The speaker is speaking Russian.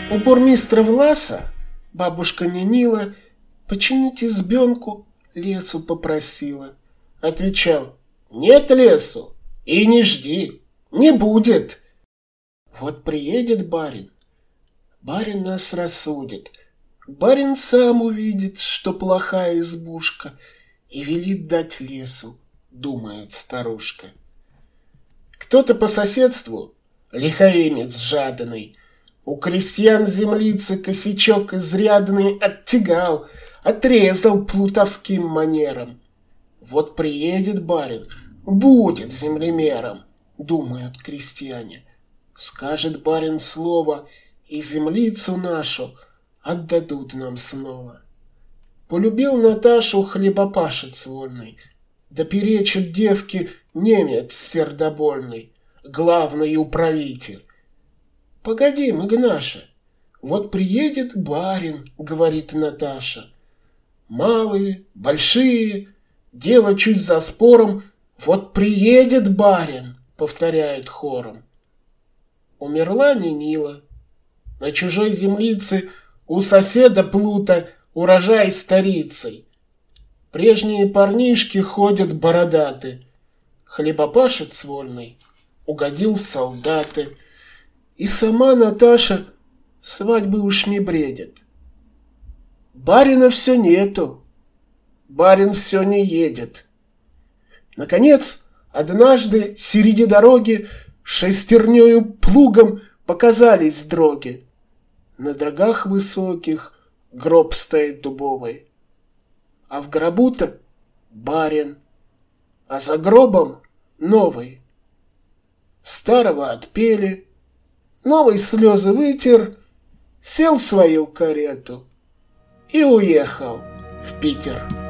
У бурмистра Власа бабушка Нинила починить избенку, лесу попросила. Отвечал: нет лесу, и не жди, не будет. Вот приедет барин, барин нас рассудит, барин сам увидит, что плохая избушка, и велит дать лесу, думает старушка. Кто-то по соседству, лихаимец жаданный, у крестьян землицы косячок изрядный оттягал, отрезал плутовским манером. Вот приедет барин, будет землемером, думают крестьяне. Скажет барин слово, и землицу нашу отдадут нам снова. Полюбил Наташу хлебопашец вольный, да перечит девке немец сердобольный, главный управитель. Погоди, Магнаша, вот приедет барин, говорит Наташа. Малые, большие, дело чуть за спором, вот приедет барин, повторяют хором. Умерла Нинила. На чужой землице у соседа Плута урожай старицей. Прежние парнишки ходят бородаты. Хлебопашец вольный угодил в солдаты. И сама Наташа свадьбы уж не бредит. Барина все нету, барин все не едет. Наконец, однажды среди дороги шестернёю плугом показались дроги. На дрогах высоких гроб стоит дубовый, а в гробу-то барин, а за гробом новый. Старого отпели, новый слезы вытер, сел в свою карету и уехал в Питер.